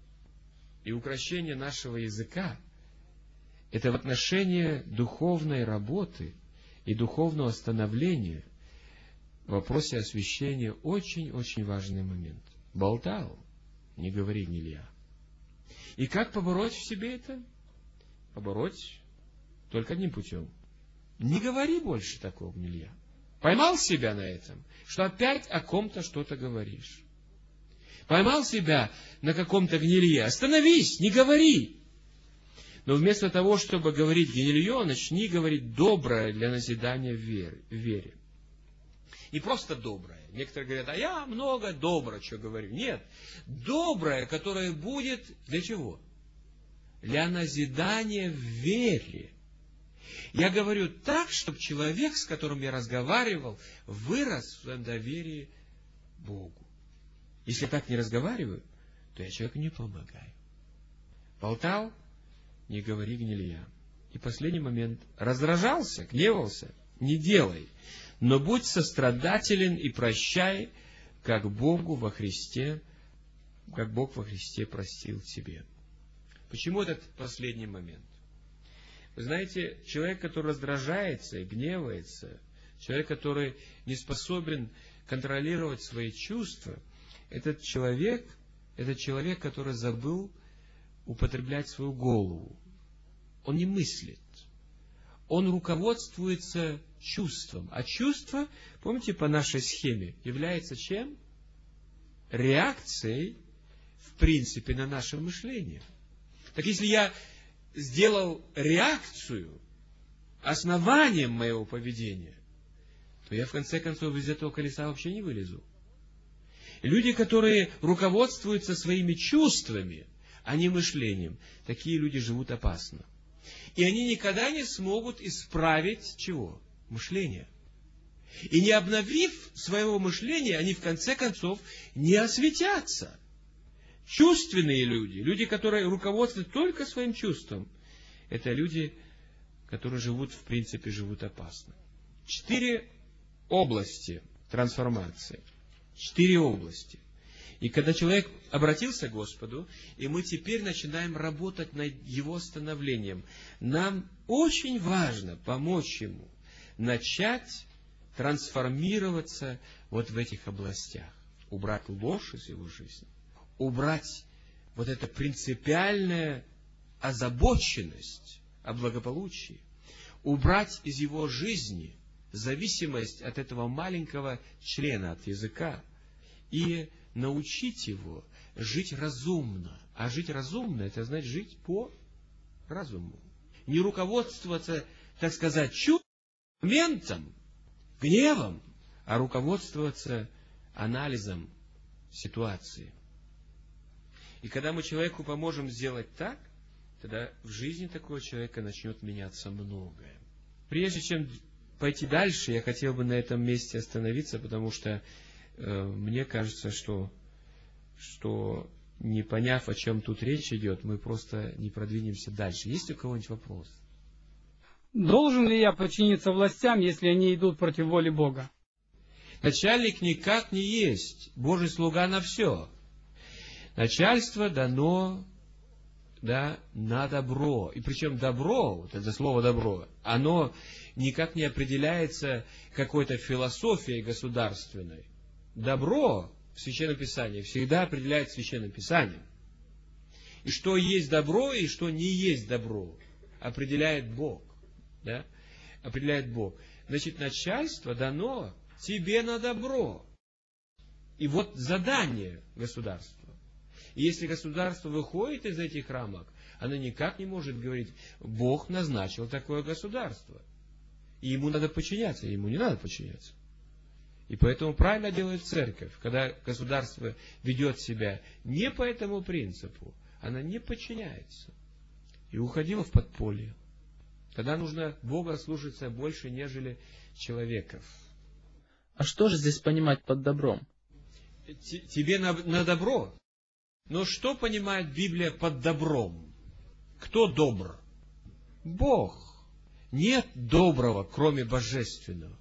и укрощение нашего языка — это в отношении духовной работы и духовного становления в вопросе освящения очень-очень важный момент. Болтал, не говори гнилья. И как побороть в себе это? Побороть только одним путем. Не говори больше такого гнилья. Поймал себя на этом, что опять о ком-то что-то говоришь. Поймал себя на каком-то гнилье. Остановись, не говори. Но вместо того, чтобы говорить гнилье, начни говорить доброе для назидания в вере. В вере. И просто доброе. Некоторые говорят, а я много доброго, что говорю. Нет, доброе, которое будет для чего? Для назидания в вере. Я говорю так, чтобы человек, с которым я разговаривал, вырос в своем доверии Богу. Если я так не разговариваю, то я человеку не помогаю. Болтал, не говори гнилья. И последний момент. Раздражался, гневался, не делай. Но будь сострадателен и прощай, как Богу во Христе, как Бог во Христе простил тебе. Почему этот последний момент? Вы знаете, человек, который раздражается и гневается, человек, который не способен контролировать свои чувства, этот человек, этот человек, который забыл употреблять свою голову. Он не мыслит. Он руководствуется чувством. А чувство, помните, по нашей схеме, является чем? Реакцией, в принципе, на наше мышление. Так если я сделал реакцию основанием моего поведения, то я в конце концов из этого колеса вообще не вылезу. Люди, которые руководствуются своими чувствами, а не мышлением, такие люди живут опасно. И они никогда не смогут исправить чего? Мышление. И не обновив своего мышления, они в конце концов не осветятся. Чувственные люди, люди, которые руководствуют только своим чувством, это люди, которые живут, в принципе, живут опасно. Четыре области трансформации. Четыре области. И когда человек обратился к Господу, и мы теперь начинаем работать над его становлением, нам очень важно помочь ему начать трансформироваться вот в этих областях. Убрать ложь из его жизни. Убрать вот эту принципиальную озабоченность о благополучии. Убрать из его жизни зависимость от этого маленького члена, от языка. И научить его жить разумно. А жить разумно, это значит жить по разуму. Не руководствоваться, так сказать, чувством, моментом, гневом, а руководствоваться анализом ситуации. И когда мы человеку поможем сделать так, тогда в жизни такого человека начнет меняться многое. Прежде чем пойти дальше, я хотел бы на этом месте остановиться, потому что э, мне кажется, что, что не поняв, о чем тут речь идет, мы просто не продвинемся дальше. Есть у кого-нибудь вопрос? Должен ли я подчиниться властям, если они идут против воли Бога? Начальник никак не есть. Божий слуга на все. Начальство дано, да, на добро. И причем добро, вот это слово добро, оно никак не определяется какой-то философией государственной. Добро в Священном Писании всегда определяет Священным Писанием. И что есть добро, и что не есть добро, определяет Бог. Да? Определяет Бог. Значит, начальство дано тебе на добро. И вот задание государства. И если государство выходит из этих рамок, оно никак не может говорить, Бог назначил такое государство. И ему надо подчиняться, ему не надо подчиняться. И поэтому правильно делает церковь, когда государство ведет себя не по этому принципу, она не подчиняется. И уходила в подполье. Тогда нужно Бога слушаться больше, нежели человеков. А что же здесь понимать под добром? Тебе на, на добро. Но что понимает Библия под добром? Кто добр? Бог. Нет доброго, кроме божественного.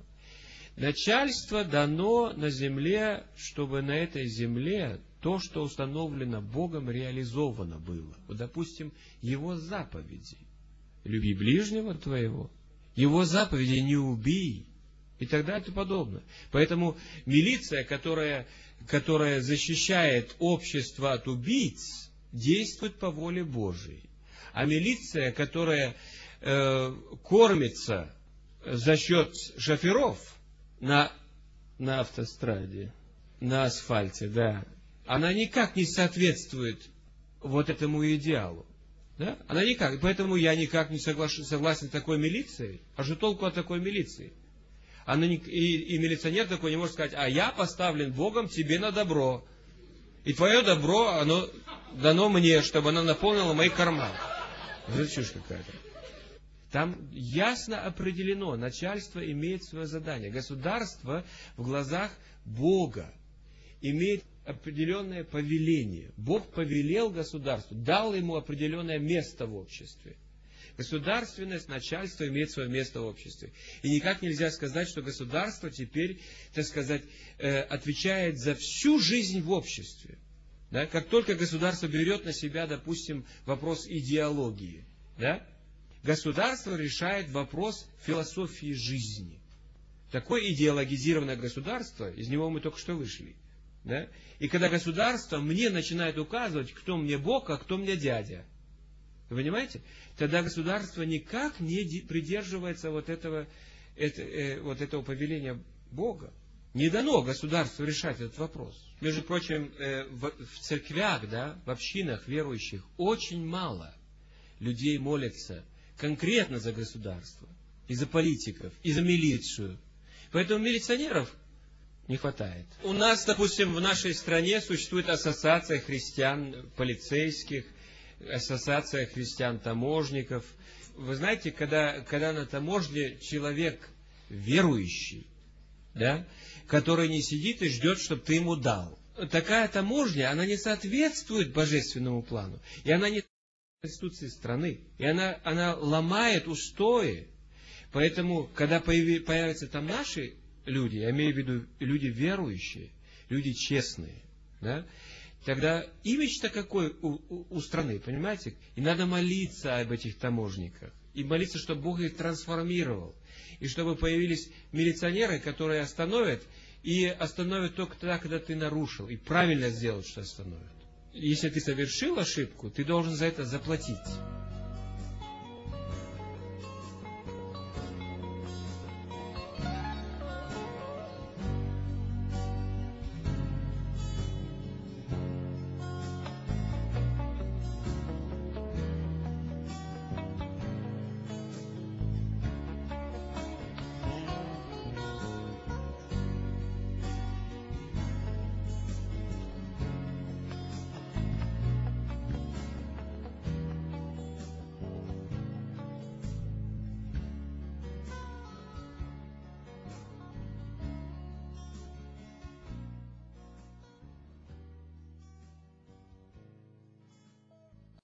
Начальство дано на земле, чтобы на этой земле то, что установлено Богом, реализовано было. Вот, допустим, Его заповеди. Люби ближнего твоего. Его заповеди не убий. И так далее и тому подобное. Поэтому милиция, которая, которая защищает общество от убийц, действует по воле Божией. А милиция, которая э, кормится за счет шоферов на, на автостраде, на асфальте, да, она никак не соответствует вот этому идеалу. Да? Она никак. Поэтому я никак не соглашен, согласен с такой милицией. А что толку от такой милиции? Она не, и, и милиционер такой не может сказать: а я поставлен Богом тебе на добро. И твое добро, оно дано мне, чтобы оно наполнило мои карманы. Это чушь какая-то. Там ясно определено, начальство имеет свое задание. Государство в глазах Бога имеет определенное повеление. Бог повелел государству, дал ему определенное место в обществе. Государственность, начальство имеет свое место в обществе. И никак нельзя сказать, что государство теперь, так сказать, отвечает за всю жизнь в обществе. Да? Как только государство берет на себя, допустим, вопрос идеологии, да? Государство решает вопрос философии жизни. Такое идеологизированное государство, из него мы только что вышли. Да? И когда государство мне начинает указывать, кто мне Бог, а кто мне дядя. Вы понимаете? Тогда государство никак не придерживается вот этого, это, э, вот этого повеления Бога. Не дано государству решать этот вопрос. Между прочим, э, в, в церквях, да, в общинах верующих очень мало людей молятся конкретно за государство, и за политиков, и за милицию. Поэтому милиционеров не хватает. У нас, допустим, в нашей стране существует ассоциация христиан полицейских, ассоциация христиан-таможников. Вы знаете, когда, когда на таможне человек верующий, да, который не сидит и ждет, чтобы ты ему дал. Такая таможня, она не соответствует божественному плану. И она не Конституции страны. И она, она ломает устои. Поэтому, когда появи, появятся там наши люди, я имею в виду люди верующие, люди честные, да, тогда имидж-то какой у, у, у страны, понимаете? И надо молиться об этих таможниках. И молиться, чтобы Бог их трансформировал. И чтобы появились милиционеры, которые остановят, и остановят только тогда, когда ты нарушил. И правильно сделают, что остановят. Если ты совершил ошибку, ты должен за это заплатить.